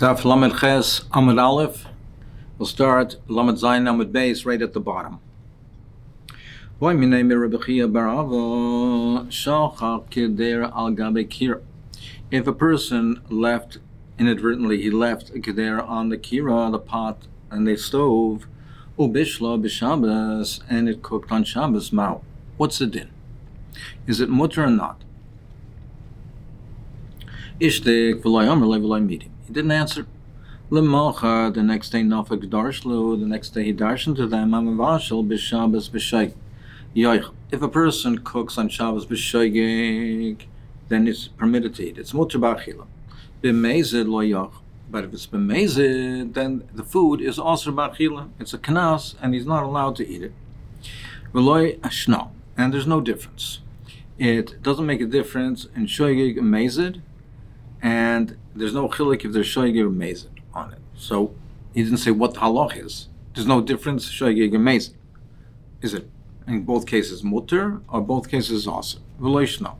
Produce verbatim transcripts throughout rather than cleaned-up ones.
Daf Lamed Ches Amud Aleph. We'll start Lamed Zayin Amud Beis right at the bottom. Why minay Rabbi Chia bar Ava shachach keder al gabe kira. If a person left inadvertently, he left a keder on the kira, the pot, and the stove, ubishla b'Shabbos, and it cooked on Shabbos. Mao, what's the din? Is it mutter or not? Ishtik v'loy amar le v'loy midi. He didn't answer. L'malcha, the next day nafak darshlu, the next day he darshan to them, amavashal b'Shabbos b'shayg. Yoich. If a person cooks on Shabbos b'shayg, then it's permitted to eat. It's mutter b'achila. B'mezid lo yoch. But if it's b'mezid, then the food is also b'achila. It's a kanas, and he's not allowed to eat it. V'loy ashno. And there's no difference. It doesn't make a difference in shoygig and mezid, and there's no chilik if there's shoygig or mezid on it. So he didn't say what the halach is. There's no difference, shoygig and mezid. Is it in both cases mutter or both cases also? V'loishna.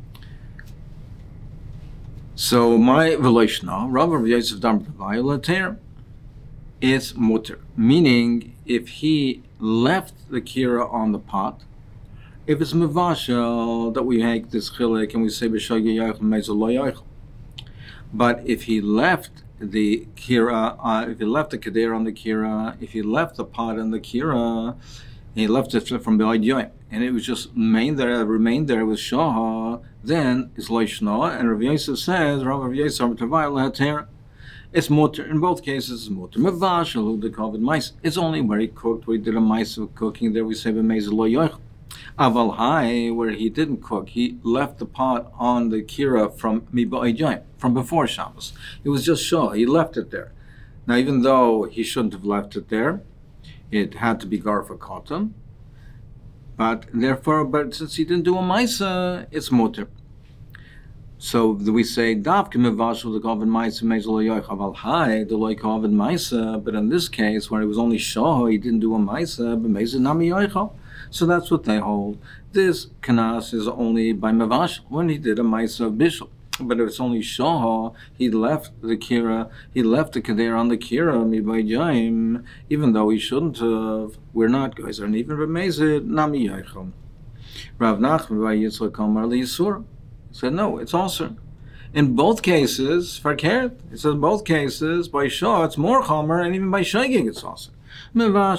So my v'loishna, Rav Rav Yosef Dam Vayolater, it's mutter. Meaning if he left the kira on the pot, if it's mevashel that we make this chilik and we say b'shogeg yochel mezid lo yochel. But if he left the kira, uh, if he left the keder on the kira, if he left the pot on the kira, he left it from behind yoyim, and it was just remained there, remained there with shaha, then it's loishna. And Rav Yosef says, Rav Yosef Tavayel, it's mutter in both cases. It's mutter mevashel who the covered mice. It's only where he cooked, where he did a mice of cooking. There we say b'mezid lo yochel. Aval hai, where he didn't cook, he left the pot on the kira from miba'ijayim, from before Shabbos. It was just shah, he left it there. Now, even though he shouldn't have left it there, it had to be garfa cotton. But therefore, but since he didn't do a maisa, it's mutter. So we say davke mevashel the koven maisa mezid lo yochel aval hai the lo koven maisa. But in this case, where it was only shah, he didn't do a maisa, but mezid nami yochel. So that's what they hold. This kanas is only by mavash when he did a ma'isa of bishul. But if it's only shaha, he left the kira, he left the kader on the kira mibayjayim, even though he shouldn't have. We're not guys, and even b'mezid nami yaichel. Rav Nachman by Yitzchak Amar Yisur said no, it's also. In both cases, farkeret, it says in both cases by shah it's more chomer, and even by shaygig it's also. A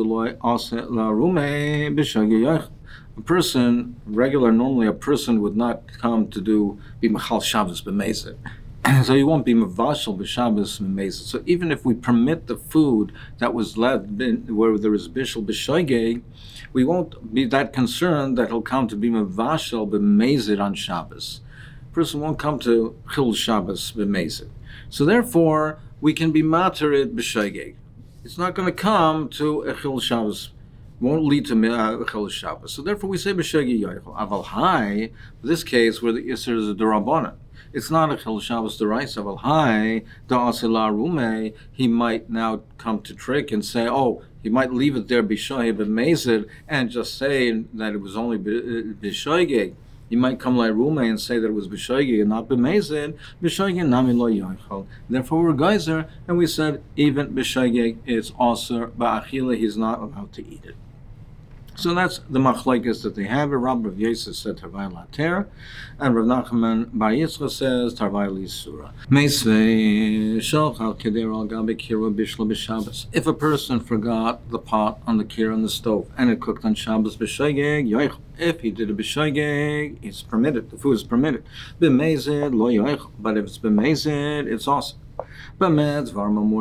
person, regular, normally a person would not come to do be mechal Shabbos b'mezid. So you won't be mevashel b'Shabbos b'mezid. So even if we permit the food that was left where there is bishul b'shoigeg, we won't be that concerned that he'll come to be mevashel b'mezid on Shabbos. A person won't come to chil Shabbos b'mezid. So therefore, we can be matered b'shoigeg. It's not going to come to a chil Shabbos, won't lead to a chil Shabbos. So therefore we say b'shogeg yochel. Aval hai, in this case where the Isser is a derabbanan, it's not a chil Shabbos deraisa. Aval hai, da'asela rume, he might now come to trick and say, oh, he might leave it there b'shogeg b'mezid and just say that it was only b'shogeg. You might come like Rume and say that it was b'shogeg and not b'mezid. B'shogeg nami lo yochel. Therefore, we're geyser, and we said even b'shogeg is also ba'achila. He's not allowed to eat it. So that's the machlekes that they have. Rav Rav Yosef said tarvai later, and Rav Nachman bar Yitzchak says tarvai lisura. Meisvei shalchal keder al gabe kira bishla b'Shabbos. If a person forgot the pot on the kira on the stove and it cooked on Shabbos b'shogeg yochel. If he did a b'shogeg, it's permitted. The food is permitted. B'mezid lo yochel. But if it's b'mezid, it's awesome. Where is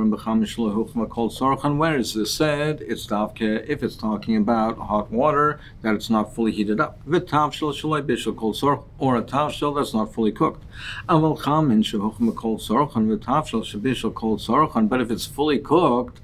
this said? It's davke if it's talking about hot water that it's not fully heated up. Or a tavshel that's not fully cooked. But if it's fully cooked,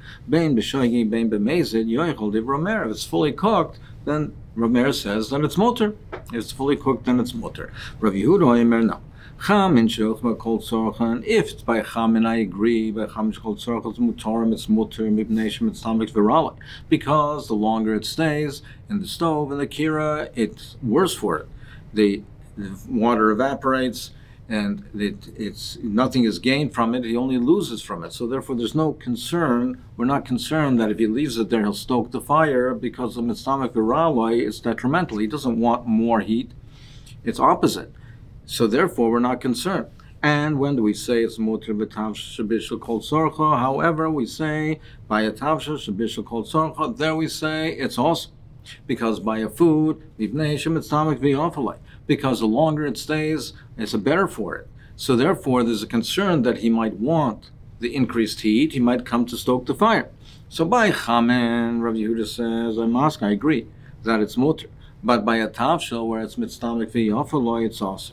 if it's fully cooked, then Rav says that it's mutter. If it's fully cooked, then it's mutter. Rav Yehuda Omer no. Chamin she'ochma kol tzorchan. If it's by chamin, I agree. By chamin she'kol tzorchan, it's mutarim, it's mutter, mibnei it's tamik viralik. Because the longer it stays in the stove and the kira, it's worse for it. The, the water evaporates, and it, it's nothing is gained from it. He only loses from it. So therefore, there's no concern. We're not concerned that if he leaves it there, he'll stoke the fire, because the mitzvah viraloi is detrimental. He doesn't want more heat. It's opposite. So therefore, we're not concerned. And when do we say it's muter b'tavsha shebishul kol tzorcha? However, we say by a tavsha shebishul kol tzorcha. There we say it's also because by a food mivnei shemitztamik v'yofalei. Because the longer it stays, it's better for it. So therefore, there's a concern that he might want the increased heat. He might come to stoke the fire. So by chamen, Rav Yehuda says, I'm asking, I agree that it's muter. But by a tavshel, where it's mitztamik v'yofalei, it's also.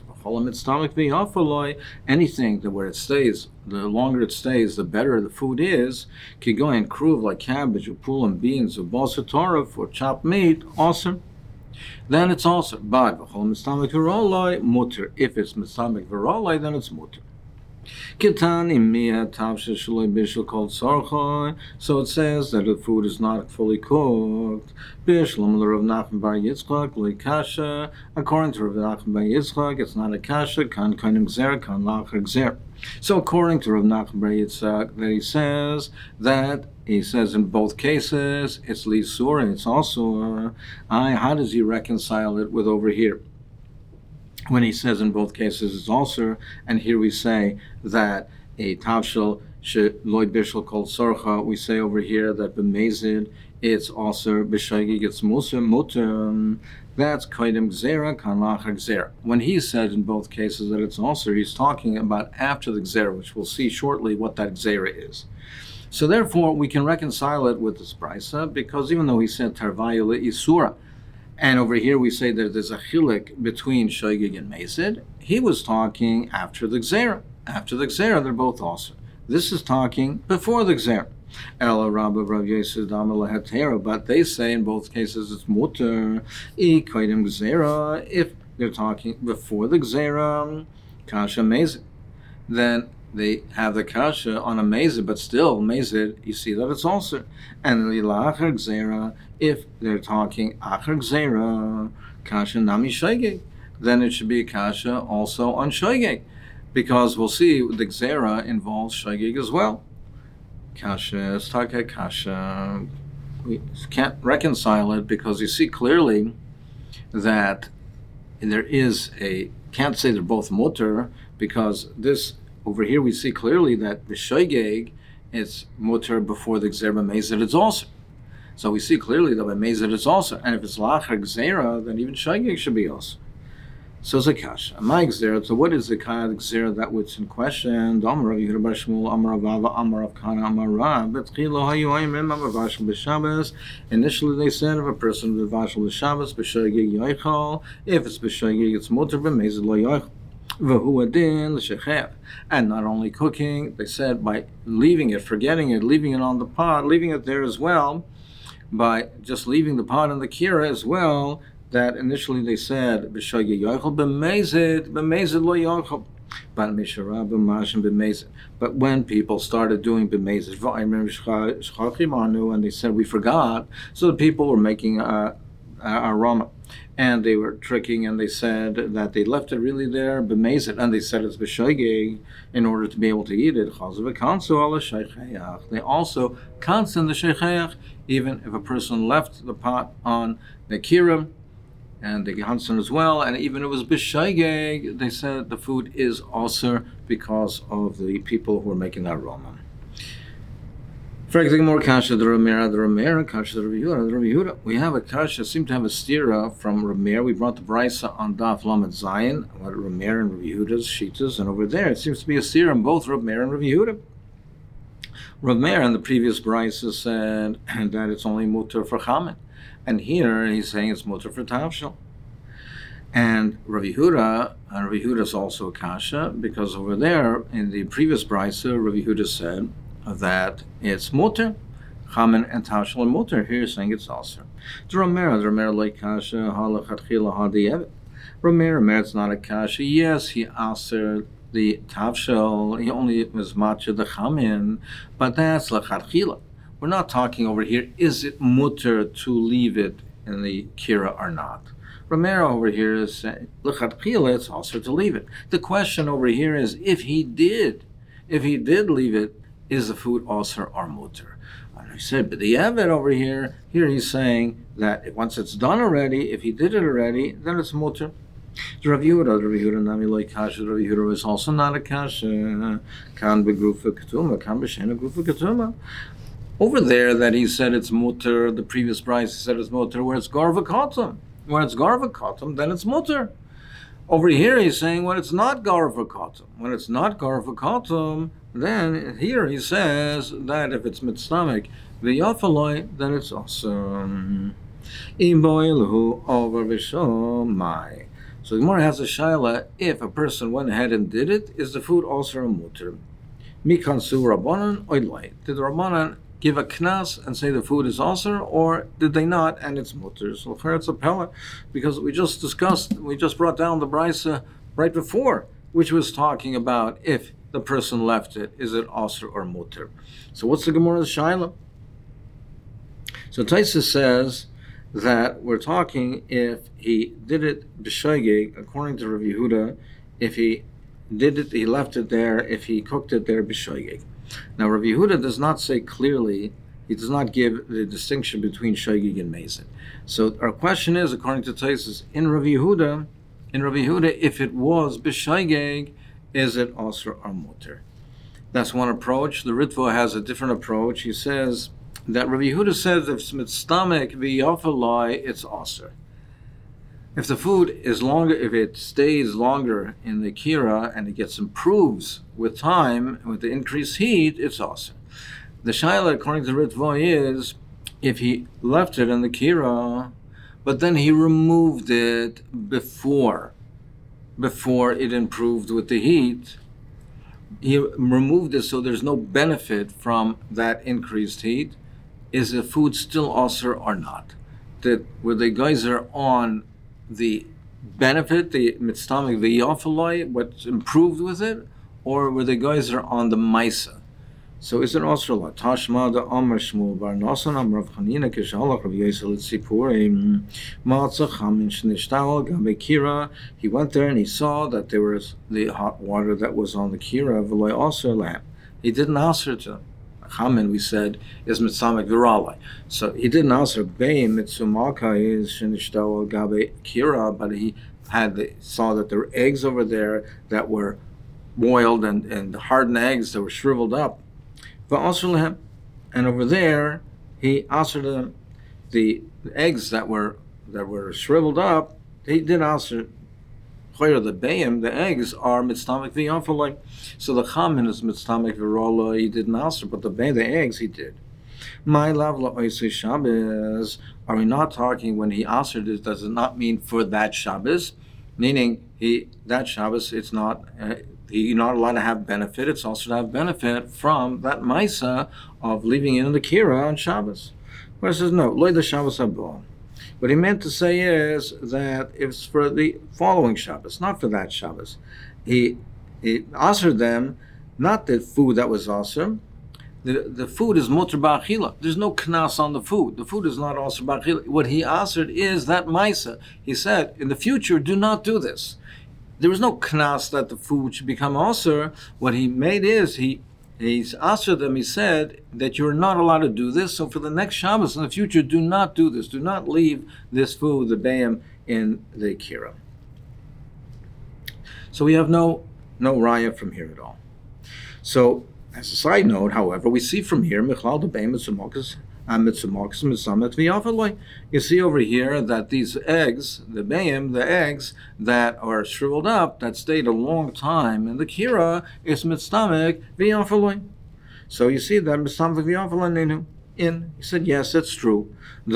Anything that where it stays, the longer it stays, the better the food is. Kigoyin kruv, like cabbage or pulim, beans or balsa torah, or chopped meat, awesome. Then it's also. But mitztamik v'roloi, muter. If it's mitztamik v'roloi, then it's muter. Kitani mia tavsha shaloi bishul kol tzorchoi. So it says that the food is not fully cooked. Bishlam l'Rav Nachman bar Yitzchak l'ikasha. According to Rav Nachman bar Yitzchak, it's not a kasha. Kan koinim gzer, kan lachar gzer. So according to Rav Nachman bar Yitzchak, that he says that he says in both cases it's lisur and it's also. Uh, how does he reconcile it with over here? When he says in both cases it's also, and here we say that a tavshel loy bishul kol sorcha, we say over here that b'mezid it's also b'shagig it's musa muter. That's koidem gzera kan lachar gzera. When he said in both cases that it's also, he's talking about after the gzera, which we'll see shortly what that gzera is. So therefore, we can reconcile it with this brisa, because even though he said tarvayu le'isura, and over here we say that there's a chilik between shoigig and mezid, he was talking after the gzera. After the gzera, they're both also. This is talking before the gzera. Ela Rabba Rav Yosef Dama lehetera, but they say in both cases it's muter I koidem gzera. If they're talking before the gzera, kasha mezid, then they have the kasha on a mezid, but still mezid, you see that it's also. And lilachar gzera, if they're talking achar gzera, kasha nami shoigeg, then it should be a kasha also on shoigeg, because we'll see the gzera involves shoigeg as well. Kasha, staka kasha. We can't reconcile it because you see clearly that there is a, can't say they're both muter, because this over here we see clearly that the shoigeg is muter before the gzera mezid it's also. So we see clearly that by mezid it's also, and if it's lachar gzera, then even shoigeg should be also. So it's a kasha. My gzera. So what is the kind of gzera that was in question? Amar Rav Yehuda bar Shmuel, Amar Rav Ava, Amar Rav Kana, Amar Rav. Betchilo hayu ayimim avashel b'Shabbos. Initially they said if a person avashel b'Shabbos b'shoigeg yoichal. If it's b'shoigeg, it's muter b'mezid lo yoichal. And not only cooking, they said by leaving it, forgetting it, leaving it on the pot, leaving it there as well, by just leaving the pot in the kira as well, that initially they said, but when people started doing b'mezid, and they said we forgot, so the people were making a, a aroma. And they were tricking, and they said that they left it really there, b'mezid, and they said it's b'shoigeg in order to be able to eat it. They also constant the sheicheach, even if a person left the pot on the kira, and the Hansen as well, and even if it was b'shoigeg, they said the food is also because of the people who are making that aroma. More kasha the Ramera, the Ramera, kasha the Rav Yehuda, the Rav Yehuda. We have a kasha, seem to have a stira from Ramera. We brought the brisa on Daf Lamed Zayin, what Ramera and Rav Yehuda's shitas, and over there it seems to be a stira in both Ramera and Rav Yehuda. Ramera in the previous brisa said that it's only muter for chamen, and here he's saying it's muter for tavshel. And Rav Yehuda, and Rav Yehuda is also a kasha, because over there in the previous brisa, Rav Yehuda said that it's muter, chamen and tavshel and muter. Here you're saying it's also. The Ramera, the Ramera like kasha, halachatchila hadiyevit. Ramera, Ramera, it's not a kasha. Yes, he answered the tavshel, he only was matcha the chamen, but that's lachatchila. We're not talking over here, is it muter to leave it in the kira or not? Romero over here is saying, l'chatchila, it's also to leave it. The question over here is, if he did, if he did leave it, is the food also or mutter? And I said, but the Evid over here, here he's saying that once it's done already, if he did it already, then it's mutter. Rav Yehuda, Rav Yehuda nami lo kasha. Rav Yehuda is also not a kasha. Kan begrufa ketuma, kan b'shena grufa ketuma. Over there, that he said it's mutter. The previous price he said it's mutter. Where it's garva kotum, when it's garva kotum, then it's mutter. Over here, he's saying when it's not garva kotum. When it's not garva kotum, then here he says that if it's mitzvamic v'yafaloi, then it's awesome. Imboilu over v'shomai. So the Gemara has a shaila, if a person went ahead and did it, is the food also a mutter? Mikansu Rabbanan oilai. Did the Rabbanan give a knas and say the food is also, or did they not and it's mutter? So here it's a pellet, because we just discussed, we just brought down the brisa right before, which was talking about if the person left it, is it also or mutter? So what's the Gemara's shaila? So Taisa says that we're talking if he did it b'shoigeg, according to Rav Yehuda, if he did it, he left it there, if he cooked it there b'shoigeg. Now Rav Yehuda does not say clearly, he does not give the distinction between shoigeg and mezid. So our question is, according to Taisus, in Rav Yehuda, in Rav Yehuda, if it was b'shoigeg, is it also or mutter? That's one approach. The Ritva has a different approach. He says that Rabbi Yehuda says if it's mitzvamic v'yafaloi, it's aser. If the food is longer, if it stays longer in the kira and it gets improves with time, with the increased heat, it's aser. The shaila, according to Ritva, is if he left it in the kira, but then he removed it before, before it improved with the heat, he removed it so there's no benefit from that increased heat. Is the food still aser or not? That were the geyser on the benefit, the mitzvamic, the yafaloi, what's improved with it, or were the geyser on the maisa? So is it aser or not? Tashma da Amar Shmuel bar Nasan Amar Rav Chanina kishalach Rav Yosel Tzipurim Matzah Chamin Shnishtal Gabe Kira. He went there and he saw that there was the hot water that was on the kira v'loy aser lamp. He didn't aser to them. Chamin, we said, is mitzamek viralai. So he didn't answer beim mitzumaka is shenishtal gabe kira, but he had the, saw that there were eggs over there that were boiled and, and hardened eggs that were shriveled up. But also him, and over there he answered them the eggs that were that were shriveled up. He did answer. The bayim, the eggs are mitzvamic v'yafaloi. So the chamin is mitzvamic v'rola. He didn't answer, but the bay, the eggs, he did. My lavla oisei Shabbos. Are we not talking when he answered it? Does it not mean for that Shabbos? Meaning he that Shabbos, it's not. Uh, He's not allowed to have benefit. It's also to have benefit from that maisa of leaving it in the kira on Shabbos. But it says no. Loy the Shabbos haba. What he meant to say is that it's for the following Shabbos, not for that Shabbos. He he answered them, not the food that was awesome. The the food is mutter ba'achila. There's no knas on the food. The food is not also ba'achila. What he answered is that maisa. He said, in the future, do not do this. There was no knas that the food should become aser. What he made is he He's answered them, he said that you're not allowed to do this, so for the next Shabbos in the future, do not do this. Do not leave this food, the bayam, in the kira. So we have no no raya from here at all. So, as a side note, however, we see from here, Michlal the bayam mitzumokas, mitzumokas, mitzamet v'yafaloi. You see over here that these eggs, the bayam, the eggs that are shriveled up, that stayed a long time in the kira, is mitzamek v'yafaloi. So you see that mitzamek v'yafaloi in. He said, yes, that's true. We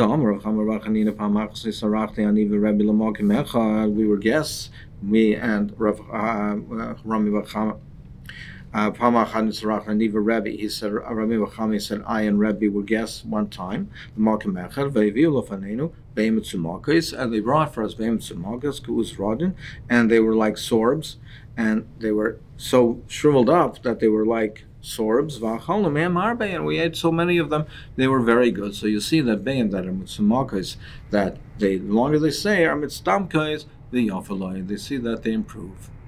were guests, me and Rav Rami Bachama. Uh, he said, Rami Bachami said, I and Rebbe were guests one time. And they brought for us Beim and they were like sorbs, and they were so shriveled up that they were like sorbs. And we ate so many of them, they were very good. So you see that Beim that are Mitzumakis, that They, the longer they say Amit Stamkais, the Yofaloi, they see that they improve.